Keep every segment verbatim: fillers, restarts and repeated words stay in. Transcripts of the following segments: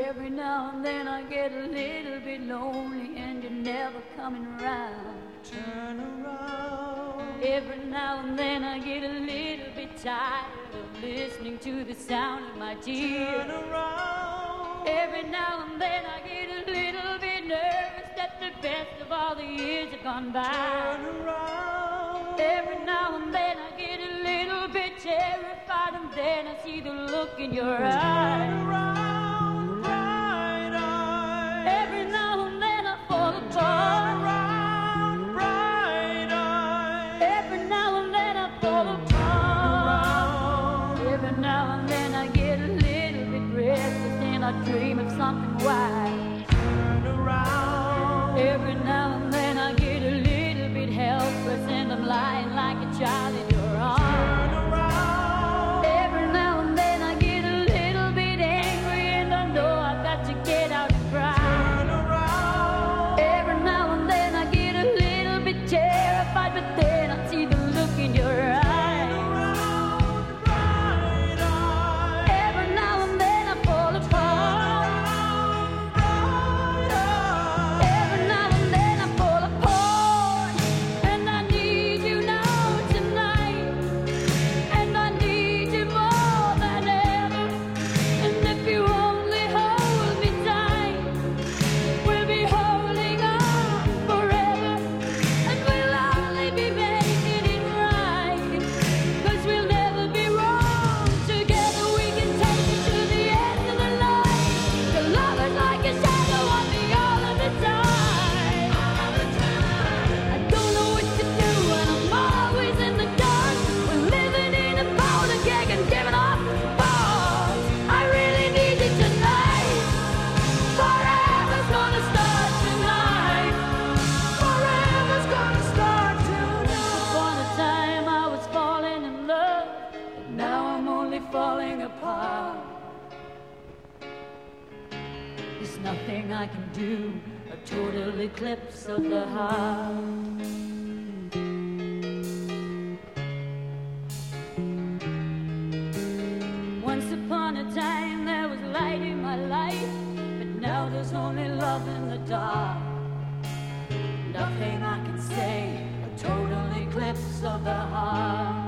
Every now and then I get a little bit lonely and you're never coming around. Turn around. Every now and then I get a little bit tired of listening to the sound of my tears. Turn around. Every now and then I get a little bit nervous that the best of all the years have gone by. Turn around. Every now and then I get a little bit terrified, and then I see the look in your Turn eyes. around, bright eyes. Every now and then I fall Turn apart. around, bright eyes. Every now and then I fall apart. Every now and then I get a little bit restless and I dream of something wild. Turn around. Every now and then I get a little bit helpless and I'm lying like a child in your arms. Turn around. Every now and then I get a little bit angry and I know I've got to get out and cry. Turn around. Every now and then I get a little bit terrified, but then I see the look in your eyes. Around, bright eyes. Every now and then I fall apart. Around, bright eyes. Every now and then I fall apart. And I need you now tonight. And I need you more than ever. And if you only hold me tight, we'll be holding on forever. And we'll only be making it right. 'Cause we'll never be wrong. Together we can take it to the end of the line. The love is like a shadow on me all of the time. I don't know what to do and I'm always in the dark. We're living in a powder keg and giving off balls. I really need you tonight. Forever's gonna start tonight. Forever's gonna start tonight. Upon a time I was falling in love, but now I'm only falling apart. There's nothing I can do, a total eclipse of the heart. Once upon a time there was light in my life, but now there's only love in the dark. Nothing I can say, a total eclipse of the heart.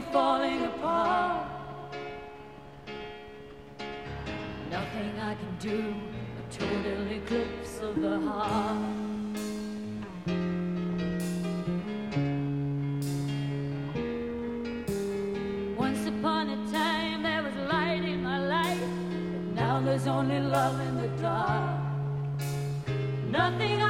me falling apart. Nothing I can do, a total eclipse of the heart. Once upon a time there was light in my life, but now there's only love in the dark. Nothing